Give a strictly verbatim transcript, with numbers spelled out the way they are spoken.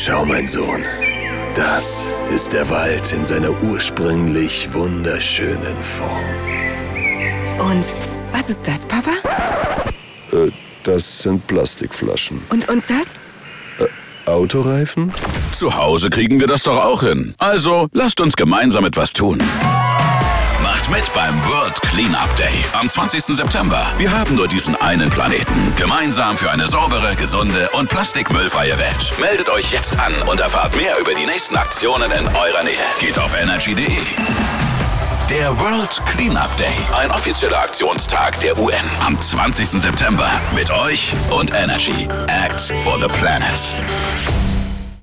Schau, mein Sohn. Das ist der Wald in seiner ursprünglich wunderschönen Form. Und was ist das, Papa? Äh, das sind Plastikflaschen. Und, und das? Äh, Autoreifen? Zu Hause kriegen wir das doch auch hin. Also, lasst uns gemeinsam etwas tun. Macht mit beim World Cleanup Day am zwanzigsten September. Wir haben nur diesen einen Planeten. Gemeinsam für eine saubere, gesunde und plastikmüllfreie Welt. Meldet euch jetzt an und erfahrt mehr über die nächsten Aktionen in eurer Nähe. Geht auf energy punkt de. Der World Cleanup Day, ein offizieller Aktionstag der U N am zwanzigsten September. Mit euch und Energy. Act for the Planet.